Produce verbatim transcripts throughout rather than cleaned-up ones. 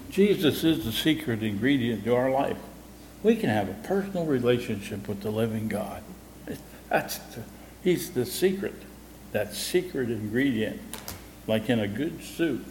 Jesus is the secret ingredient to our life. We can have a personal relationship with the living God. That's the, he's the secret, that secret ingredient, like in a good soup.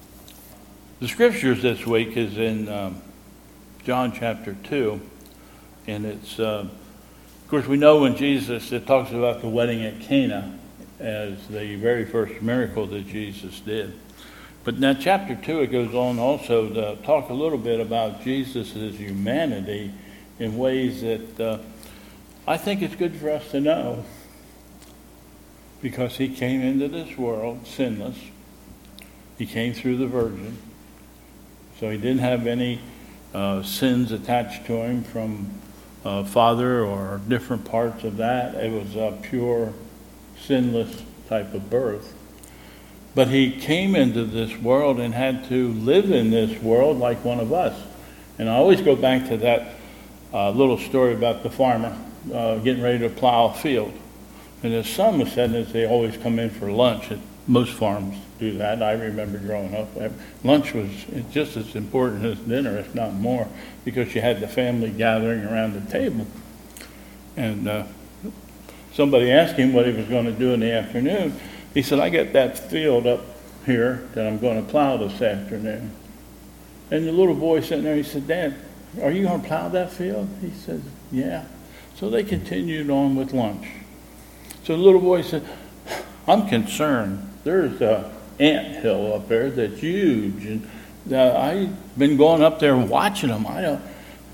The scriptures this week is in um, John chapter two, and it's, uh, of course, we know when Jesus, it talks about the wedding at Cana as the very first miracle that Jesus did. But now chapter two, it goes on also to talk a little bit about Jesus' humanity in ways that uh, I think it's good for us to know, because he came into this world sinless. He came through the Virgin. So he didn't have any uh, sins attached to him from uh, father or different parts of that. It was a pure, sinless type of birth. But he came into this world and had to live in this world like one of us. And I always go back to that uh, little story about the farmer uh, getting ready to plow a field. And his son was saying that they always come in for lunch. Most farms do that. I remember growing up. Lunch was just as important as dinner, if not more, because you had the family gathering around the table. And uh, somebody asked him what he was going to do in the afternoon. He said, I got that field up here that I'm going to plow this afternoon. And the little boy sitting there, he said, Dad, are you going to plow that field? He said, yeah. So they continued on with lunch. So the little boy said, I'm concerned. There's an ant hill up there that's huge. And uh, I've been going up there and watching them. I don't,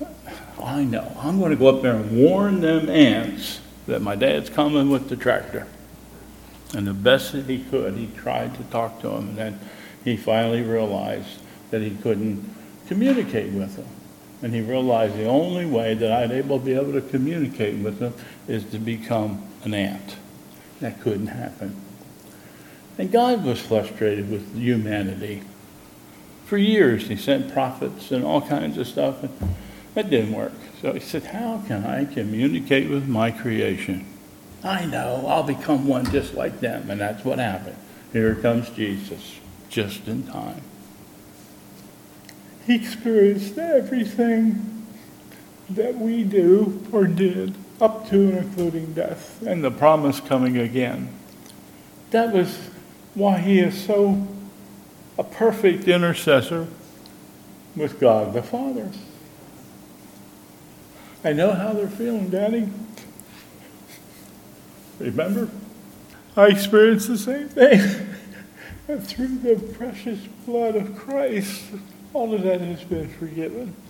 I know. I'm going to go up there and warn them ants that my dad's coming with the tractor. And the best that he could, he tried to talk to him, and then he finally realized that he couldn't communicate with them. And he realized the only way that I'd able to be able to communicate with them is to become an ant. That couldn't happen. And God was frustrated with humanity. For years, he sent prophets and all kinds of stuff, and that didn't work. So he said, how can I communicate with my creation? I know, I'll become one just like them. And that's what happened. Here comes Jesus, just in time. He experienced everything that we do or did, up to and including death, and the promise coming again. That was why he is so a perfect intercessor with God the Father. I know how they're feeling, Daddy. Remember? I experienced the same thing. And through the precious blood of Christ, all of that has been forgiven.